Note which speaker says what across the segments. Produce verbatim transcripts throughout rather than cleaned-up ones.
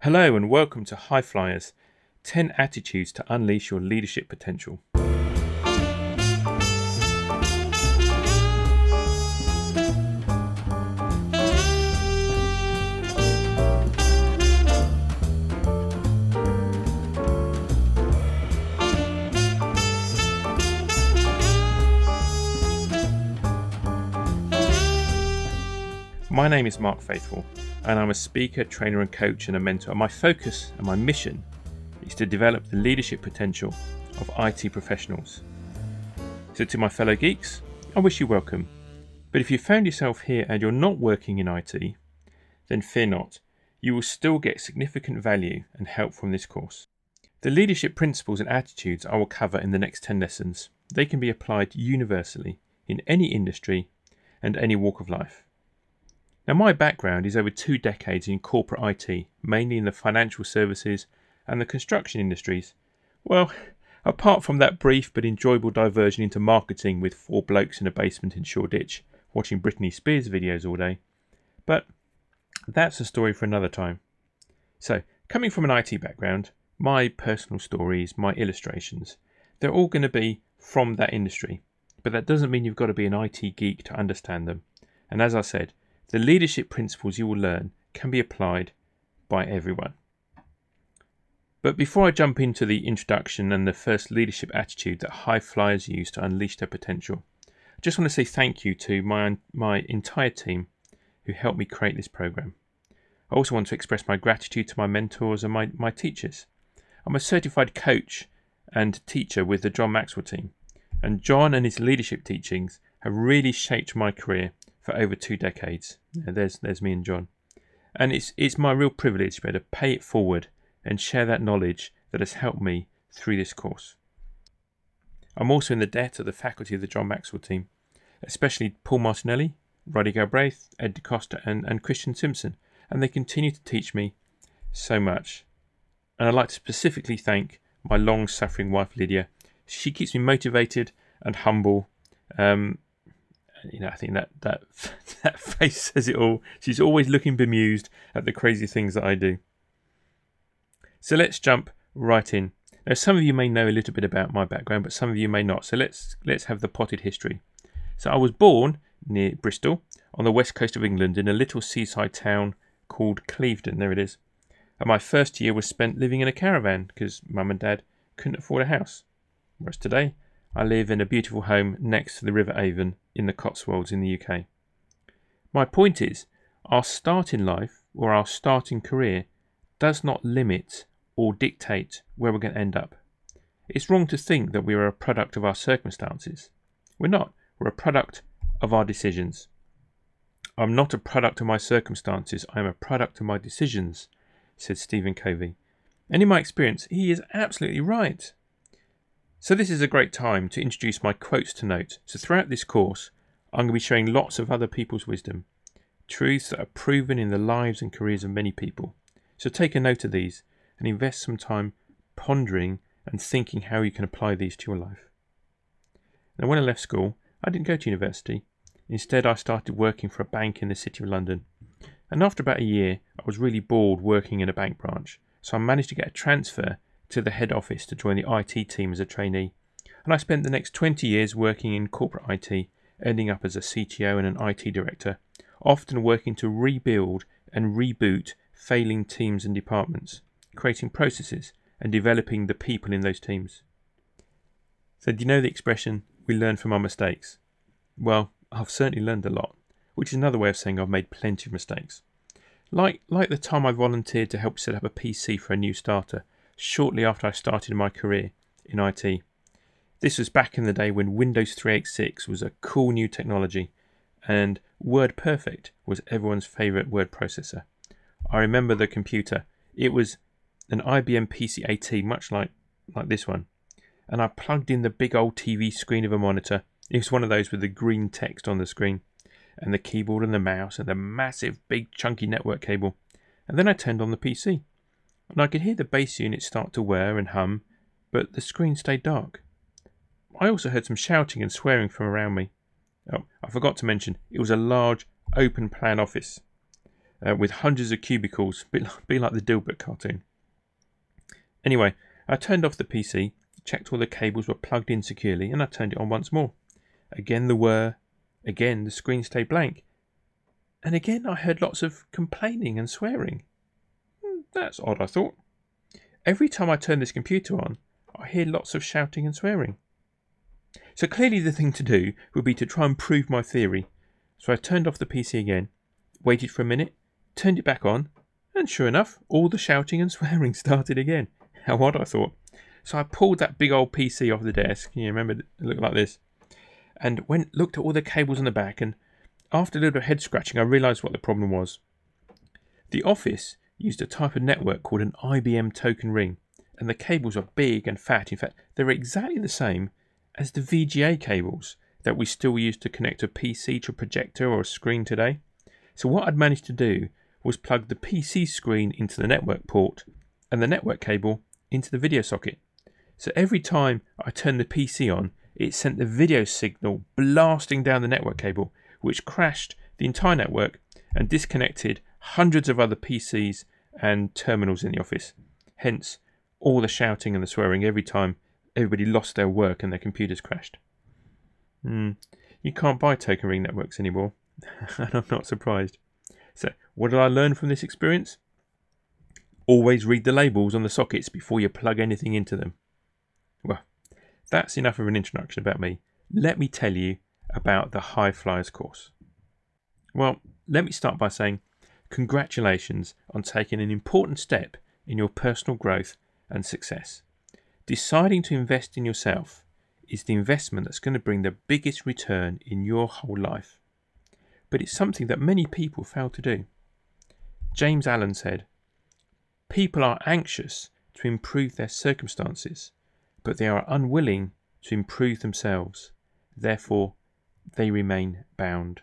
Speaker 1: Hello and welcome to High Flyers, ten Attitudes to Unleash Your Leadership Potential. My name is Mark Faithful, and I'm a speaker, trainer and coach and a mentor. My focus and my mission is to develop the leadership potential of I T professionals. So to my fellow geeks, I wish you welcome. But if you found yourself here and you're not working in I T, then fear not. You will still get significant value and help from this course. The leadership principles and attitudes I will cover in the next ten lessons. They can be applied universally in any industry and any walk of life. Now, my background is over two decades in corporate I T, mainly in the financial services and the construction industries. Well, apart from that brief but enjoyable diversion into marketing with four blokes in a basement in Shoreditch, watching Britney Spears videos all day. But that's a story for another time. So, coming from an I T background, my personal stories, my illustrations, they're all going to be from that industry. But that doesn't mean you've got to be an I T geek to understand them. And as I said, the leadership principles you will learn can be applied by everyone. But before I jump into the introduction and the first leadership attitude that high flyers use to unleash their potential, I just want to say thank you to my, my entire team who helped me create this program. I also want to express my gratitude to my mentors and my, my teachers. I'm a certified coach and teacher with the John Maxwell team, and John and his leadership teachings have really shaped my career for over two decades. Yeah, there's there's me and John. And it's it's my real privilege to be able to pay it forward and share that knowledge that has helped me through this course. I'm also in the debt of the faculty of the John Maxwell team, especially Paul Martinelli, Roddy Galbraith, Ed DeCosta and, and Christian Simpson, and they continue to teach me so much. And I'd like to specifically thank my long-suffering wife Lydia. She keeps me motivated and humble. Um, You know, I think that, that that face says it all. She's always looking bemused at the crazy things that I do. So let's jump right in. Now, some of you may know a little bit about my background, but some of you may not. So let's let's have the potted history. So I was born near Bristol on the west coast of England in a little seaside town called Clevedon. There it is. And my first year was spent living in a caravan because mum and dad couldn't afford a house. Whereas today, I live in a beautiful home next to the River Avon in the Cotswolds in the U K. My point is, our start in life or our starting career does not limit or dictate where we're going to end up. It's wrong to think that we are a product of our circumstances. We're not. We're a product of our decisions. I'm not a product of my circumstances. I am a product of my decisions, said Stephen Covey. And in my experience, he is absolutely right. So this is a great time to introduce my quotes to note. So throughout this course, I'm going to be sharing lots of other people's wisdom, truths that are proven in the lives and careers of many people. So take a note of these and invest some time pondering and thinking how you can apply these to your life. Now, when I left school, I didn't go to university. Instead, I started working for a bank in the City of London. And after about a year, I was really bored working in a bank branch. So I managed to get a transfer to the head office to join the I T team as a trainee. And I spent the next twenty years working in corporate I T, ending up as a C T O and an I T director, often working to rebuild and reboot failing teams and departments, creating processes and developing the people in those teams. So do you know the expression, we learn from our mistakes? Well, I've certainly learned a lot, which is another way of saying I've made plenty of mistakes. Like, like the time I volunteered to help set up a P C for a new starter, shortly after I started my career in I T. This was back in the day when Windows three eighty-six was a cool new technology and WordPerfect was everyone's favourite word processor. I remember the computer. It was an I B M P C AT, much like, like this one. And I plugged in the big old T V screen of a monitor. It was one of those with the green text on the screen and the keyboard and the mouse and the massive big chunky network cable. And then I turned on the P C. And I could hear the base unit start to whir and hum, but the screen stayed dark. I also heard some shouting and swearing from around me. Oh, I forgot to mention, it was a large, open-plan office. uh, with hundreds of cubicles, be, be like the Dilbert cartoon. Anyway, I turned off the P C, checked all the cables were plugged in securely, and I turned it on once more. Again the whir, again the screen stayed blank, and again I heard lots of complaining and swearing. That's odd, I thought. Every time I turn this computer on, I hear lots of shouting and swearing. So clearly the thing to do would be to try and prove my theory. So I turned off the P C again, waited for a minute, turned it back on, and sure enough, all the shouting and swearing started again. How odd, I thought. So I pulled that big old P C off the desk. You remember it looked like this. And went looked at all the cables on the back, and after a little head scratching, I realised what the problem was. The office used a type of network called an I B M token ring, and the cables are big and fat. In fact, they're exactly the same as the V G A cables that we still use to connect a P C to a projector or a screen today. So what I'd managed to do was plug the P C screen into the network port and the network cable into the video socket. So every time I turned the P C on, it sent the video signal blasting down the network cable, which crashed the entire network and disconnected hundreds of other P Cs and terminals in the office. Hence, all the shouting and the swearing every time everybody lost their work and their computers crashed. Hmm, you can't buy token ring networks anymore, and I'm not surprised. So, what did I learn from this experience? Always read the labels on the sockets before you plug anything into them. Well, that's enough of an introduction about me. Let me tell you about the High Flyers course. Well, let me start by saying congratulations on taking an important step in your personal growth and success. Deciding to invest in yourself is the investment that's going to bring the biggest return in your whole life. But it's something that many people fail to do. James Allen said, "People are anxious to improve their circumstances, but they are unwilling to improve themselves. Therefore, they remain bound."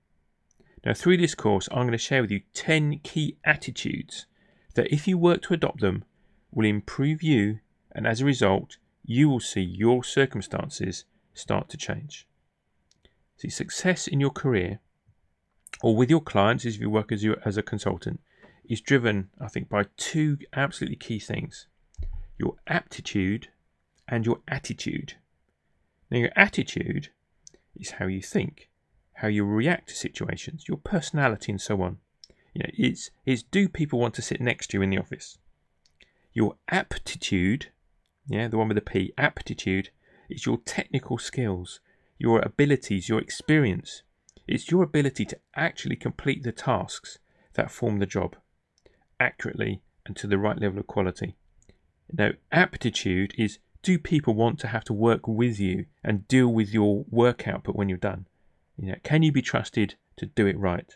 Speaker 1: Now, through this course, I'm going to share with you ten key attitudes that, if you work to adopt them, will improve you, and as a result, you will see your circumstances start to change. See, success in your career or with your clients, if you work as, you, as a consultant, is driven, I think, by two absolutely key things: your aptitude and your attitude. Now, your attitude is how you think, how you react to situations, your personality, and so on. You know, it's, it's do people want to sit next to you in the office? Your aptitude, yeah, the one with the P, aptitude, is your technical skills, your abilities, your experience. It's your ability to actually complete the tasks that form the job accurately and to the right level of quality. Now, aptitude is, do people want to have to work with you and deal with your work output when you're done? You know, can you be trusted to do it right?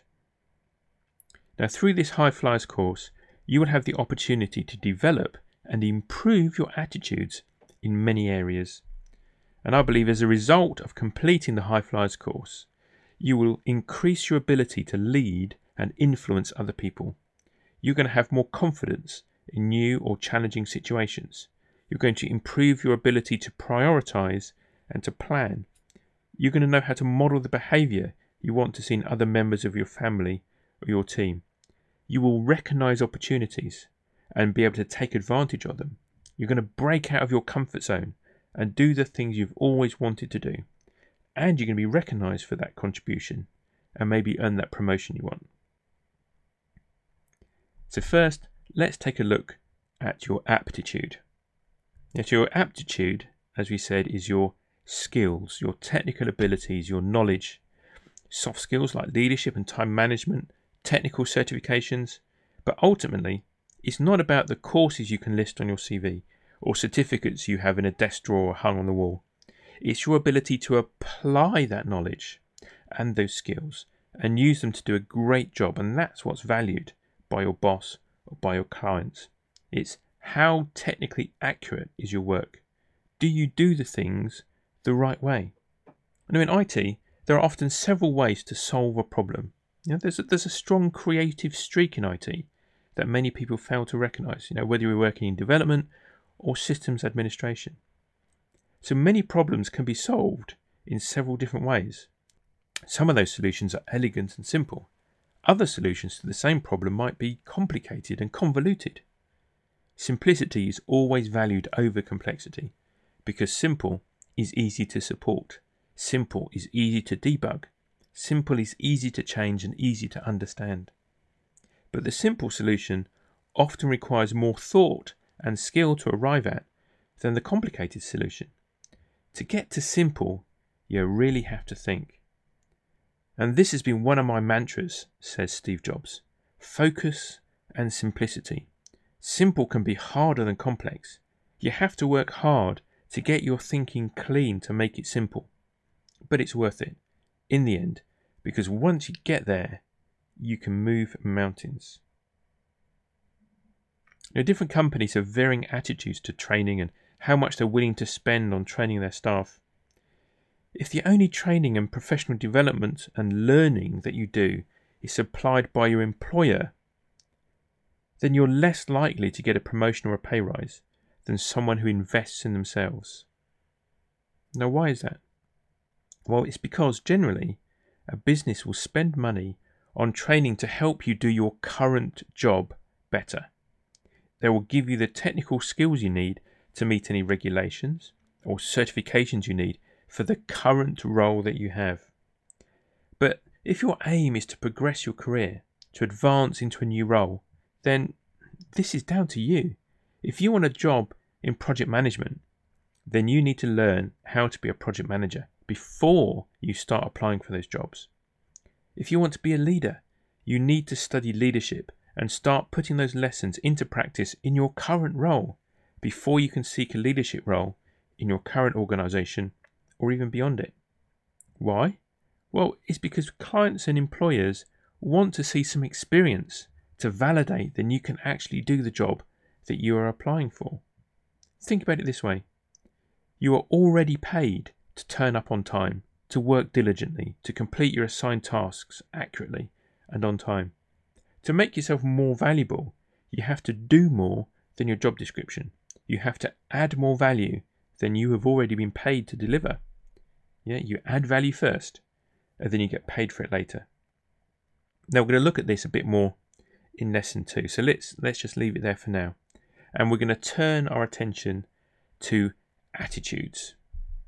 Speaker 1: Now, through this High Flyers course, you will have the opportunity to develop and improve your attitudes in many areas. And I believe as a result of completing the High Flyers course, you will increase your ability to lead and influence other people. You're going to have more confidence in new or challenging situations. You're going to improve your ability to prioritize and to plan. You're going to know how to model the behavior you want to see in other members of your family or your team. You will recognize opportunities and be able to take advantage of them. You're going to break out of your comfort zone and do the things you've always wanted to do. And you're going to be recognized for that contribution and maybe earn that promotion you want. So first, let's take a look at your aptitude. Yes, your aptitude, as we said, is your skills, your technical abilities, your knowledge, soft skills like leadership and time management, technical certifications. But ultimately, it's not about the courses you can list on your C V or certificates you have in a desk drawer hung on the wall. It's your ability to apply that knowledge and those skills and use them to do a great job. And that's what's valued by your boss or by your clients. It's how technically accurate is your work? Do you do the things the right way? Now, in I T, there are often several ways to solve a problem. You know, there's a, there's a strong creative streak in I T that many people fail to recognize, you know, whether you're working in development or systems administration. So many problems can be solved in several different ways. Some of those solutions are elegant and simple. Other solutions to the same problem might be complicated and convoluted. Simplicity is always valued over complexity because simple is easy to support, simple is easy to debug, simple is easy to change and easy to understand. But the simple solution often requires more thought and skill to arrive at than the complicated solution. To get to simple, you really have to think. And this has been one of my mantras, says Steve Jobs. Focus and simplicity. Simple can be harder than complex. You have to work hard to get your thinking clean to make it simple. But it's worth it, in the end, because once you get there, you can move mountains. Now, different companies have varying attitudes to training and how much they're willing to spend on training their staff. If the only training and professional development and learning that you do is supplied by your employer, then you're less likely to get a promotion or a pay rise than someone who invests in themselves. Now, why is that? Well, it's because generally a business will spend money on training to help you do your current job better. They will give you the technical skills you need to meet any regulations or certifications you need for the current role that you have. But if your aim is to progress your career, to advance into a new role, then this is down to you. If you want a job in project management, then you need to learn how to be a project manager before you start applying for those jobs. If you want to be a leader, you need to study leadership and start putting those lessons into practice in your current role before you can seek a leadership role in your current organisation or even beyond it. Why? Well, it's because clients and employers want to see some experience to validate that you can actually do the job that you are applying for. Think about it this way. You are already paid to turn up on time, to work diligently, to complete your assigned tasks accurately and on time. To make yourself more valuable, you have to do more than your job description. You have to add more value than you have already been paid to deliver. Yeah, you add value first, and then you get paid for it later. Now we're going to look at this a bit more in lesson two. So let's let's just leave it there for now. And we're going to turn our attention to attitudes.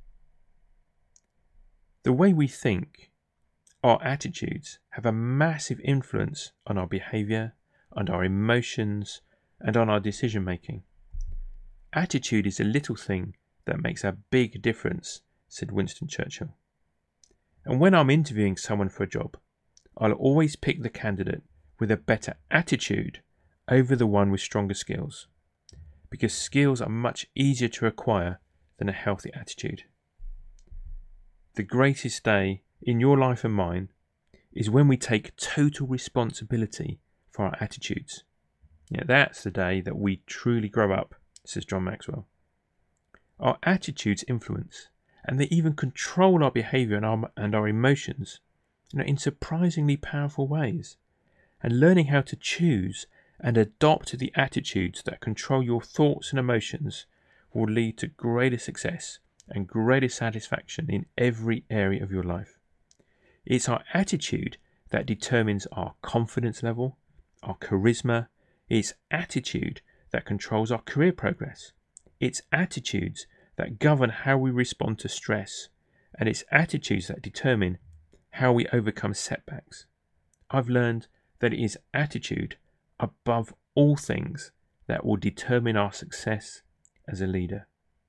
Speaker 1: The way we think, our attitudes have a massive influence on our behaviour, on our emotions, and on our decision making. Attitude is a little thing that makes a big difference, said Winston Churchill. And when I'm interviewing someone for a job, I'll always pick the candidate with a better attitude over the one with stronger skills, because skills are much easier to acquire than a healthy attitude. The greatest day in your life and mine is when we take total responsibility for our attitudes. Yeah, that's the day that we truly grow up, says John Maxwell. Our attitudes influence, and they even control our behaviour and our, and our emotions, you know, in surprisingly powerful ways. And learning how to choose and adopt the attitudes that control your thoughts and emotions will lead to greater success and greater satisfaction in every area of your life. It's our attitude that determines our confidence level, our charisma. It's attitude that controls our career progress. It's attitudes that govern how we respond to stress, and it's attitudes that determine how we overcome setbacks. I've learned that it is attitude above all things that will determine our success as a leader.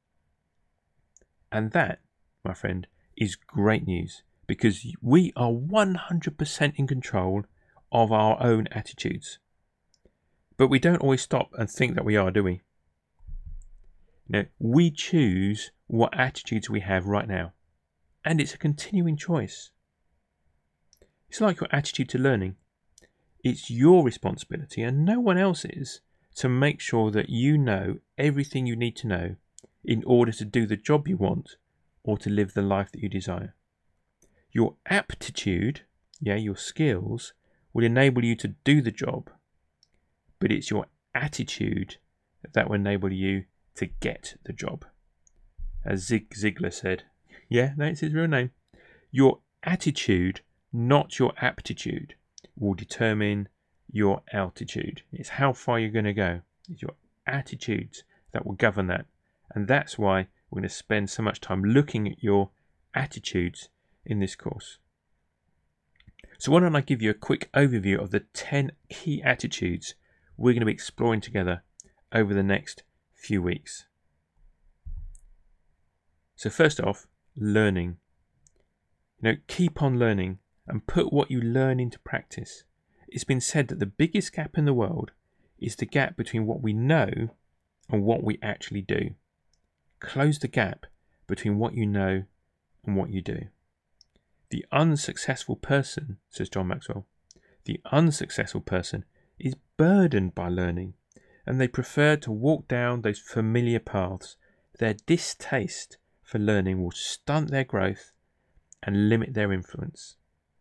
Speaker 1: And that, my friend, is great news, because we are one hundred percent in control of our own attitudes. But we don't always stop and think that we are, do we? No, we choose what attitudes we have right now, and it's a continuing choice. It's like your attitude to learning. It's your responsibility and no one else's to make sure that you know everything you need to know in order to do the job you want or to live the life that you desire. Your aptitude, yeah, your skills, will enable you to do the job, but it's your attitude that will enable you to get the job. As Zig Ziglar said, yeah, that's his real name. Your attitude, not your aptitude, will determine your altitude. It's how far you're going to go. It's your attitudes that will govern that. And that's why we're going to spend so much time looking at your attitudes in this course. So why don't I give you a quick overview of the ten key attitudes we're going to be exploring together over the next few weeks. So first off, learning. You know, keep on learning and put what you learn into practice. It's been said that the biggest gap in the world is the gap between what we know and what we actually do. Close the gap between what you know and what you do. The unsuccessful person, says John Maxwell, the unsuccessful person is burdened by learning, and they prefer to walk down those familiar paths. Their distaste for learning will stunt their growth and limit their influence.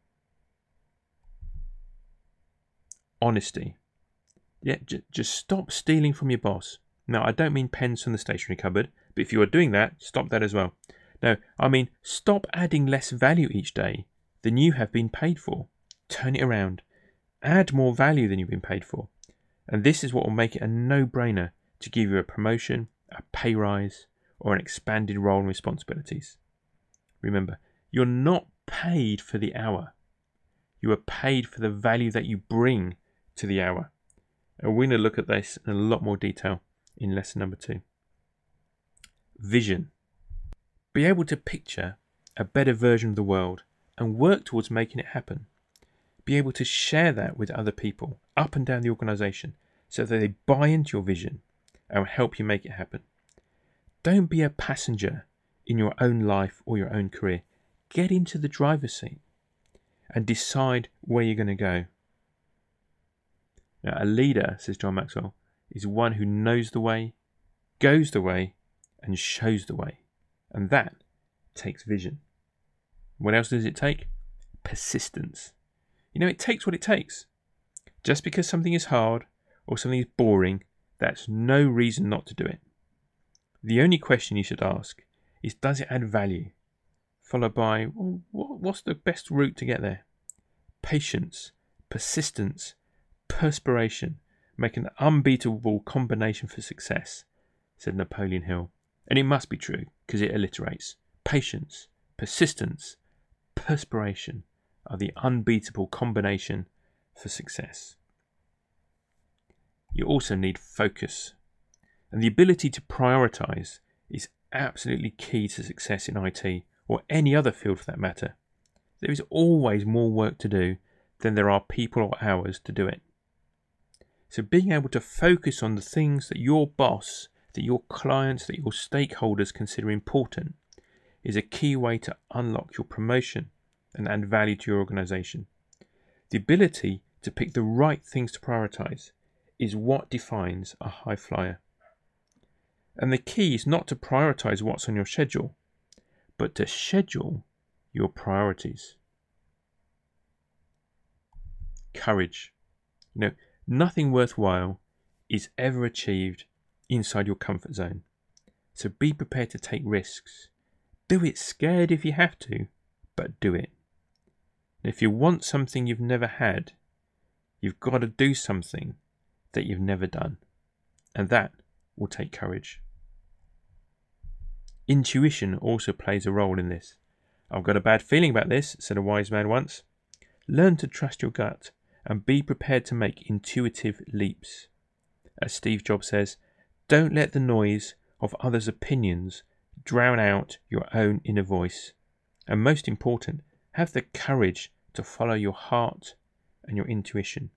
Speaker 1: Honesty. Yeah, j- just stop stealing from your boss. Now, I don't mean pens from the stationery cupboard, but if you are doing that, stop that as well. No, I mean stop adding less value each day than you have been paid for. Turn it around. Add more value than you've been paid for. And this is what will make it a no-brainer to give you a promotion, a pay rise, or an expanded role and responsibilities. Remember, you're not paid for the hour. You are paid for the value that you bring to the hour. And we're going to look at this in a lot more detail in lesson number two. Vision. Be able to picture a better version of the world and work towards making it happen. Be able to share that with other people up and down the organisation so that they buy into your vision and will help you make it happen. Don't be a passenger in your own life or your own career. Get into the driver's seat and decide where you're going to go. Now, a leader, says John Maxwell, is one who knows the way, goes the way, and shows the way. And that takes vision. What else does it take? Persistence. You know, it takes what it takes. Just because something is hard or something is boring, that's no reason not to do it. The only question you should ask is, does it add value? Followed by, well, what's the best route to get there? Patience, persistence, perspiration make an unbeatable combination for success, said Napoleon Hill. And it must be true, because it alliterates. Patience, persistence, perspiration are the unbeatable combination for success. You also need focus. And the ability to prioritise is absolutely key to success in I T, or any other field for that matter. There is always more work to do than there are people or hours to do it. So being able to focus on the things that your boss, that your clients, that your stakeholders consider important is a key way to unlock your promotion and add value to your organisation. The ability to pick the right things to prioritise is what defines a high flyer. And the key is not to prioritise what's on your schedule, but to schedule your priorities. Courage. You know, nothing worthwhile is ever achieved inside your comfort zone. So be prepared to take risks. Do it scared if you have to, but do it. And if you want something you've never had, you've got to do something that you've never done. And that will take courage. Intuition also plays a role in this. I've got a bad feeling about this, said a wise man once. Learn to trust your gut and be prepared to make intuitive leaps. As Steve Jobs says, don't let the noise of others' opinions drown out your own inner voice. And most important, have the courage to follow your heart and your intuition.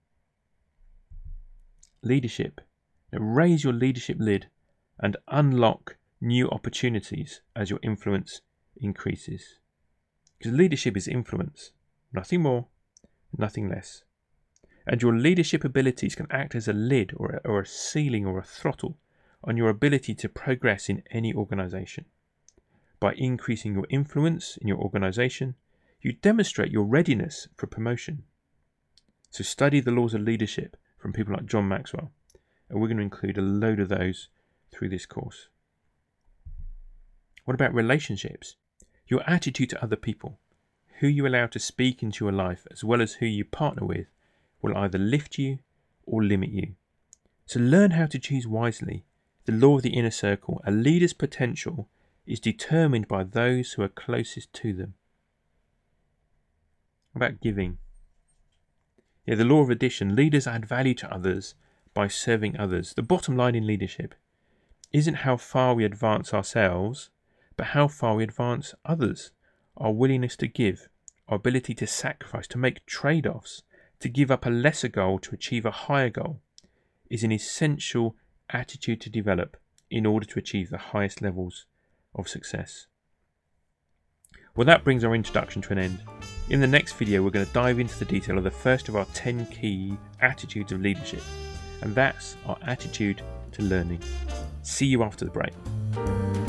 Speaker 1: Leadership. Now raise your leadership lid and unlock new opportunities as your influence increases. Because leadership is influence, nothing more, nothing less. And your leadership abilities can act as a lid or a, or a ceiling or a throttle on your ability to progress in any organisation. By increasing your influence in your organisation, you demonstrate your readiness for promotion. So study the laws of leadership from people like John Maxwell, and we're going to include a load of those through this course. What about relationships? Your attitude to other people, who you allow to speak into your life, as well as who you partner with, will either lift you or limit you. So learn how to choose wisely. The law of the inner circle. A leader's potential is determined by those who are closest to them. About giving. Yeah, the law of addition. Leaders add value to others by serving others. The bottom line in leadership isn't how far we advance ourselves, but how far we advance others. Our willingness to give, our ability to sacrifice, to make trade-offs, to give up a lesser goal to achieve a higher goal, is an essential attitude to develop in order to achieve the highest levels of success. Well, that brings our introduction to an end. In the next video, we're going to dive into the detail of the first of our ten key attitudes of leadership, and that's our attitude to learning. See you after the break.